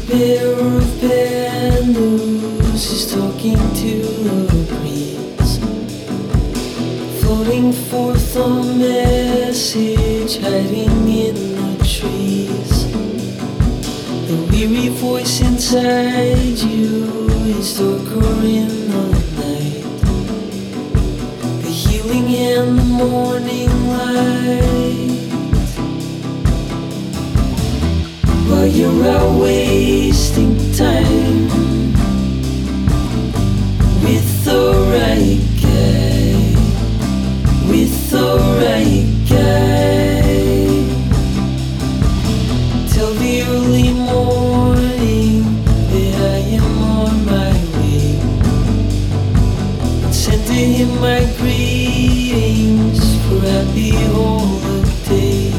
bearer of bad news is talking to the breeze, floating forth a message hiding in the trees. The weary voice inside you is darker in the night, the healing and the morning light. While you're out wasting time with the right guy, with the right guy, till the early morning that I am on my way, and sending him my greetings for happy holidays.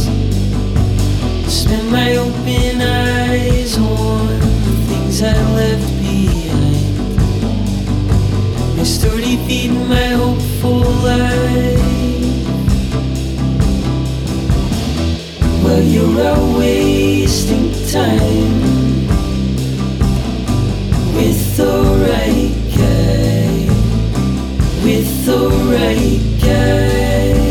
Spend my open eyes on the things I left behind, my sturdy feet and my hopeful life. While you're out wasting time with the right guy, with the right guy.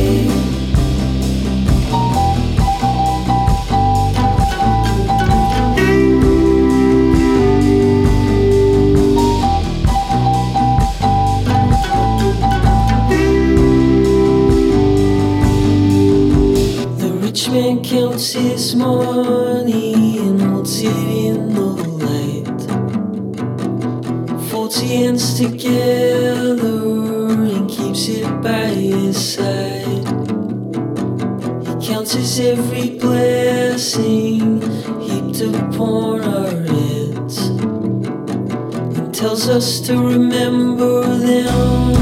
Man counts his money and holds it in the light, folds hands together and keeps it by his side. He counts his every blessing heaped upon our heads and tells us to remember them.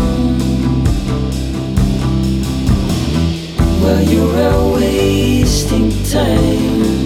While you're out wasting time